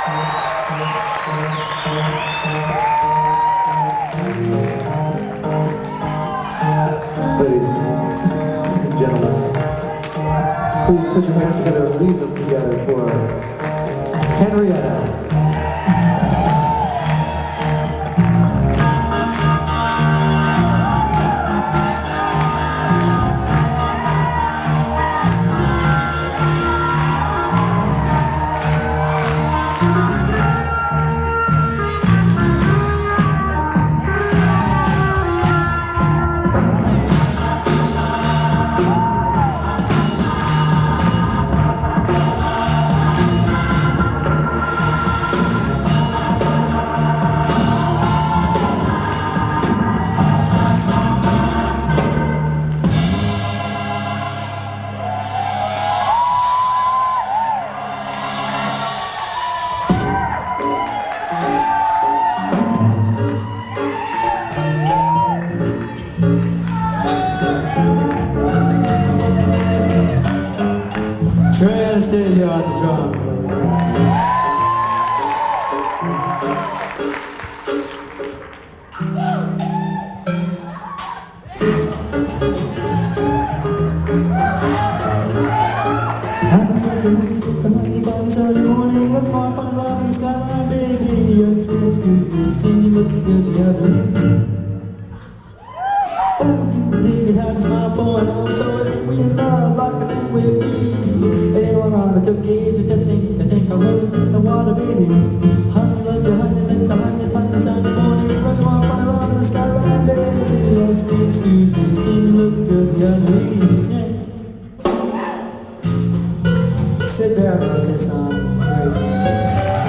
Ladies and gentlemen, please put your hands together and leave them together for Henrietta. Trey Anastasia on the drums. Sunday morning, look far from the love in the skyline, baby. Excuse me, see you looking good the other evening. Thinking how to smile for an old soul. If we in love, like I think we'll be. It ain't wrong, I took age, I think I love it in the water, baby. Honey, love you, honey, let the honey, Sunday morning, look far from the love in the skyline, baby. Excuse me, see you looking good the other evening. Sit there and love this song, it's a great song.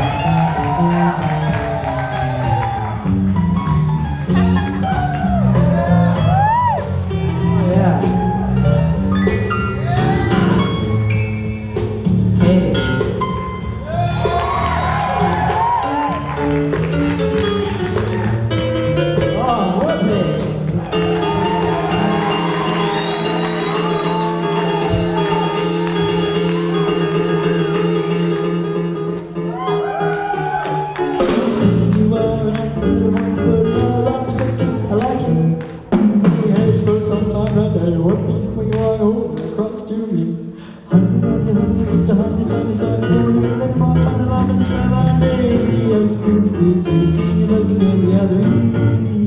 Sometimes I tell you what beats when you are over across to me. Honey, Sunday morning, let my find a love in the skyline, baby. Oh, excuse me, see you looking good the other evening.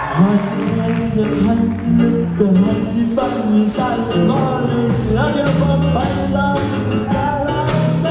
Honey, the honey fun inside the morning. I'm your bum, my love, the skyline,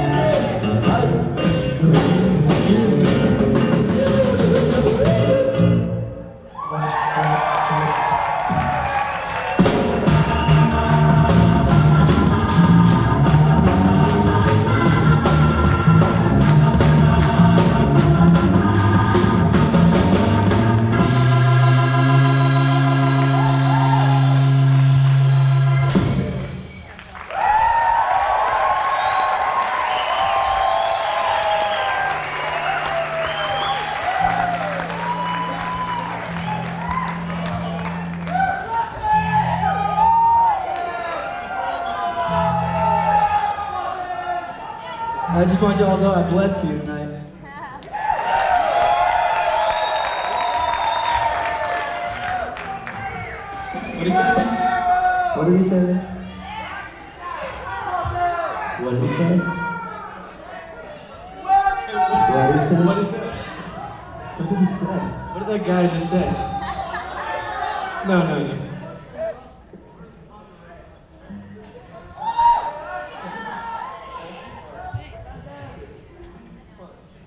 I just want y'all to know I bled for you tonight. What did he say? What did he say? What did he say? What did he say? What did he say? What did he say? What did that guy just say? No.